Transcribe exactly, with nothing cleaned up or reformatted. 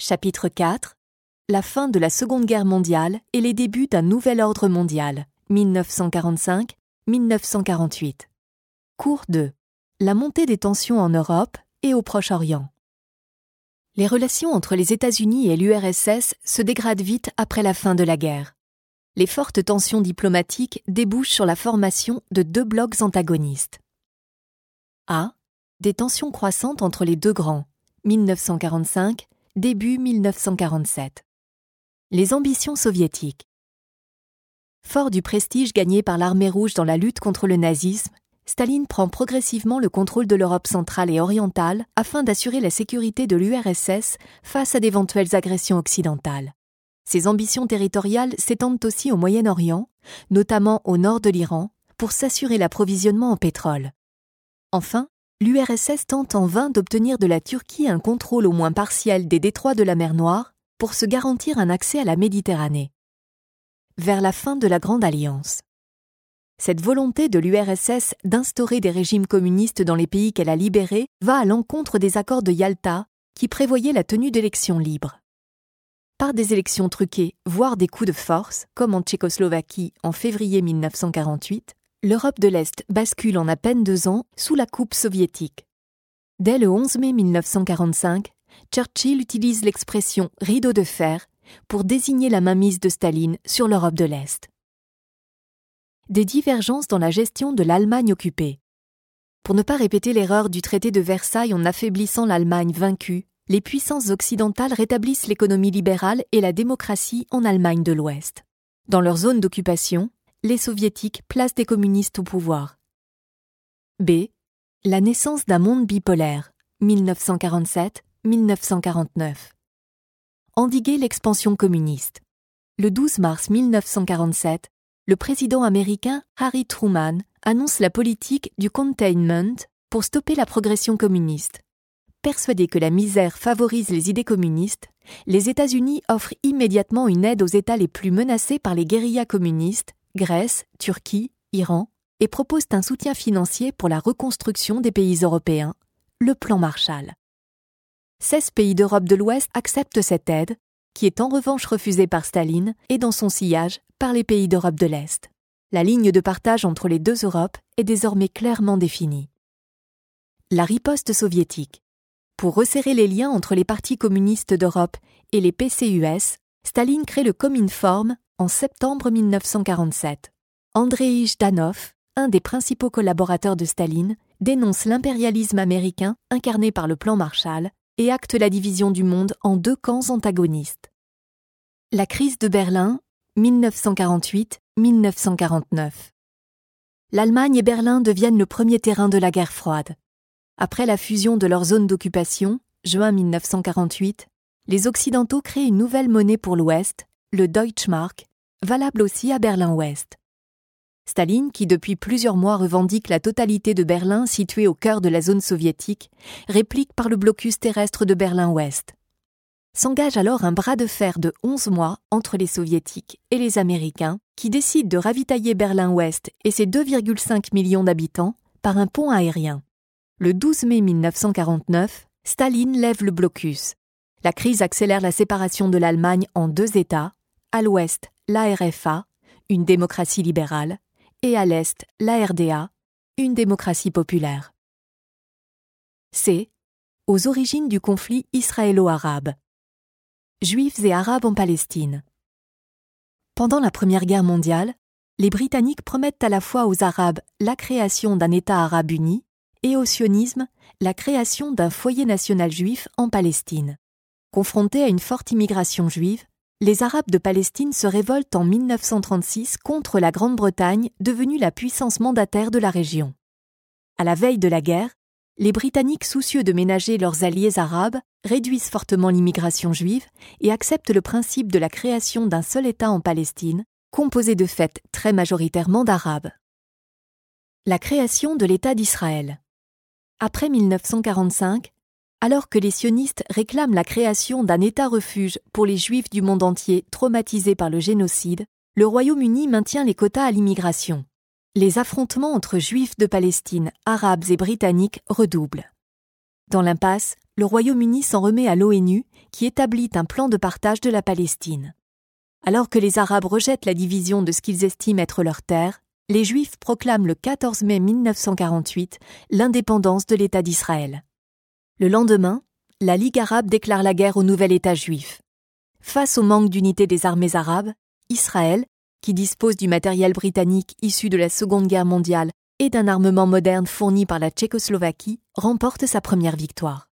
Chapitre quatre. La fin de la Seconde Guerre mondiale et les débuts d'un nouvel ordre mondial, mille neuf cent quarante-cinq à mille neuf cent quarante-huit. Cours deux. La montée des tensions en Europe et au Proche-Orient. Les relations entre les États-Unis et l'U R S S se dégradent vite après la fin de la guerre. Les fortes tensions diplomatiques débouchent sur la formation de deux blocs antagonistes. A. Des tensions croissantes entre les deux grands, mille neuf cent quarante-cinq, début mille neuf cent quarante-sept. Les ambitions soviétiques. Fort du prestige gagné par l'armée rouge dans la lutte contre le nazisme, Staline prend progressivement le contrôle de l'Europe centrale et orientale afin d'assurer la sécurité de l'U R S S face à d'éventuelles agressions occidentales. Ses ambitions territoriales s'étendent aussi au Moyen-Orient, notamment au nord de l'Iran, pour s'assurer l'approvisionnement en pétrole. Enfin, l'U R S S tente en vain d'obtenir de la Turquie un contrôle au moins partiel des détroits de la mer Noire pour se garantir un accès à la Méditerranée. Vers la fin de la Grande Alliance. Cette volonté de l'U R S S d'instaurer des régimes communistes dans les pays qu'elle a libérés va à l'encontre des accords de Yalta qui prévoyaient la tenue d'élections libres. Par des élections truquées, voire des coups de force, comme en Tchécoslovaquie en février mille neuf cent quarante-huit, l'Europe de l'Est bascule en à peine deux ans sous la coupe soviétique. Dès le onze mai mille neuf cent quarante-cinq, Churchill utilise l'expression « rideau de fer » pour désigner la mainmise de Staline sur l'Europe de l'Est. Des divergences dans la gestion de l'Allemagne occupée. Pour ne pas répéter l'erreur du traité de Versailles en affaiblissant l'Allemagne vaincue, les puissances occidentales rétablissent l'économie libérale et la démocratie en Allemagne de l'Ouest. Dans leur zone d'occupation, les soviétiques placent des communistes au pouvoir. B. La naissance d'un monde bipolaire, mille neuf cent quarante-sept à mille neuf cent quarante-neuf. Endiguer l'expansion communiste. Le douze mars mille neuf cent quarante-sept, le président américain Harry Truman annonce la politique du containment pour stopper la progression communiste. Persuadés que la misère favorise les idées communistes, les États-Unis offrent immédiatement une aide aux États les plus menacés par les guérillas communistes, Grèce, Turquie, Iran, et proposent un soutien financier pour la reconstruction des pays européens, le plan Marshall. seize pays d'Europe de l'Ouest acceptent cette aide, qui est en revanche refusée par Staline et dans son sillage par les pays d'Europe de l'Est. La ligne de partage entre les deux Europes est désormais clairement définie. La riposte soviétique. Pour resserrer les liens entre les partis communistes d'Europe et les P C U S, Staline crée le Kominform en septembre mille neuf cent quarante-sept. Andreï Zhdanov, un des principaux collaborateurs de Staline, dénonce l'impérialisme américain incarné par le plan Marshall et acte la division du monde en deux camps antagonistes. La crise de Berlin, mille neuf cent quarante-huit à mille neuf cent quarante-neuf. L'Allemagne et Berlin deviennent le premier terrain de la guerre froide. Après la fusion de leurs zones d'occupation, juin mille neuf cent quarante-huit, les Occidentaux créent une nouvelle monnaie pour l'Ouest, le Deutschmark, valable aussi à Berlin-Ouest. Staline, qui depuis plusieurs mois revendique la totalité de Berlin située au cœur de la zone soviétique, réplique par le blocus terrestre de Berlin-Ouest. S'engage alors un bras de fer de onze mois entre les Soviétiques et les Américains, qui décident de ravitailler Berlin-Ouest et ses deux virgule cinq millions d'habitants par un pont aérien. Le douze mai mille neuf cent quarante-neuf, Staline lève le blocus. La crise accélère la séparation de l'Allemagne en deux États, à l'ouest l'A R F A, une démocratie libérale, et à l'est l'A R D A, une démocratie populaire. C. Aux origines du conflit israélo-arabe. Juifs et Arabes en Palestine. Pendant la Première Guerre mondiale, les Britanniques promettent à la fois aux Arabes la création d'un État arabe uni et au sionisme la création d'un foyer national juif en Palestine. Confrontés à une forte immigration juive, les Arabes de Palestine se révoltent en mille neuf cent trente-six contre la Grande-Bretagne, devenue la puissance mandataire de la région. À la veille de la guerre, les Britanniques, soucieux de ménager leurs alliés arabes, réduisent fortement l'immigration juive et acceptent le principe de la création d'un seul État en Palestine, composé de fait très majoritairement d'Arabes. La création de l'État d'Israël. Après mille neuf cent quarante-cinq, alors que les sionistes réclament la création d'un État-refuge pour les Juifs du monde entier traumatisés par le génocide, le Royaume-Uni maintient les quotas à l'immigration. Les affrontements entre Juifs de Palestine, Arabes et Britanniques redoublent. Dans l'impasse, le Royaume-Uni s'en remet à l'ONU, qui établit un plan de partage de la Palestine. Alors que les Arabes rejettent la division de ce qu'ils estiment être leur terre, les Juifs proclament le quatorze mai mille neuf cent quarante-huit l'indépendance de l'État d'Israël. Le lendemain, la Ligue arabe déclare la guerre au nouvel État juif. Face au manque d'unité des armées arabes, Israël, qui dispose du matériel britannique issu de la Seconde Guerre mondiale et d'un armement moderne fourni par la Tchécoslovaquie, remporte sa première victoire.